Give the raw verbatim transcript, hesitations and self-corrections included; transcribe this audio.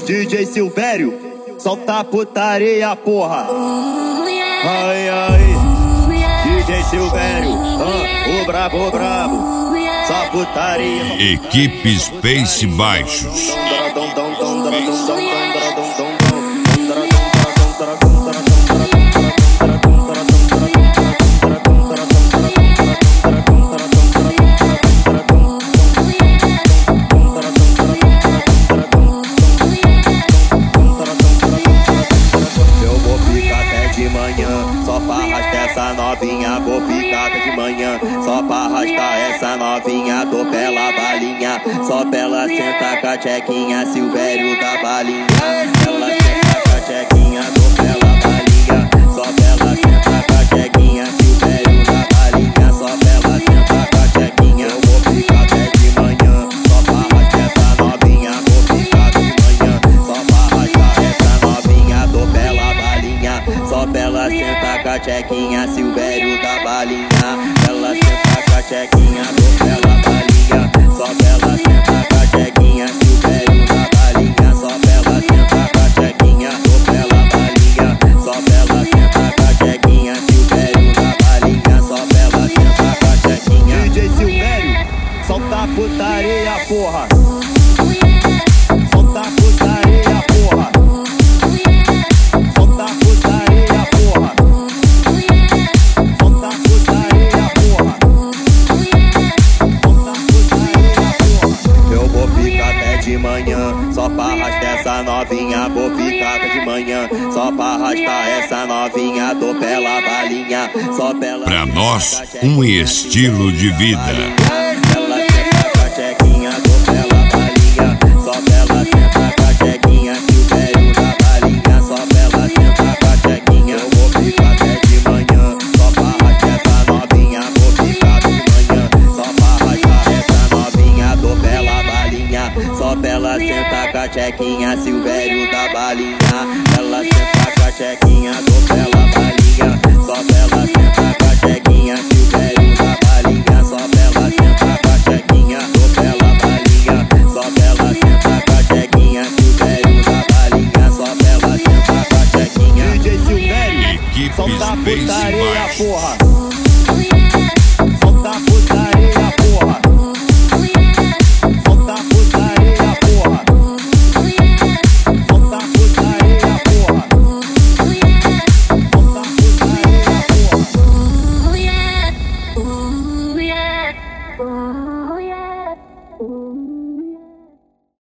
D J Silvério, solta a putaria, porra. Ai, ai, D J Silvério, ah, o brabo, o brabo, só putaria. Equipe Space Baixos. Só pra arrastar essa novinha, vou ficar até de manhã. Só pra arrastar essa novinha, tô pela balinha. Só pra ela sentar com a tchequinha, Silvério da balinha. Ela senta com a tchequinha, tô pela balinha. Só pra ela sentar com a tchequinha, Silvério da balinha. Só pra ela sentar com a tchequinha, eu vou ficar até de manhã. Só pra arrastar essa novinha, vou ficar de manhã. Só pra arrastar essa novinha, tô pela balinha. Só pra ela sentar com a tchequinha, Silvério da balinha. Ela senta com a tchequinha, tô pela balinha. Só pra ela sentar com a tchequinha, Silvério da balinha. Só pra ela sentar com a tchequinha, tô pela balinha. Só pra ela sentar com a tchequinha, Silvério da balinha. Só pra ela sentar com a tchequinha. D J Silvério, solta a putaria, porra. Solta a putaria, porra. Solta a putaria, porra. Solta a putaria, porra. Solta a putaria, porra. Eu vou ficar até de manhã, só pra arrastar essa novinha. Vou ficar até de manhã, só pra arrastar essa novinha. Tô pela balinha, só pela. Pra nós, um estilo de vida. Ela senta com a tchequinha, tô pela balinha. Só pra ela sentar com a tchequinha, Silvério da balinha. Só pra ela sentar com a tchequinha, eu vou ficar até de manhã. Só pra arrastar essa novinha, vou ficar de manhã. Só pra arrastar essa novinha, tô pela balinha. Só pra ela sentar com a tchequinha, Silvério da balinha. Ela senta com a tchequinha, tô pela balinha. Só pra ela sentar com a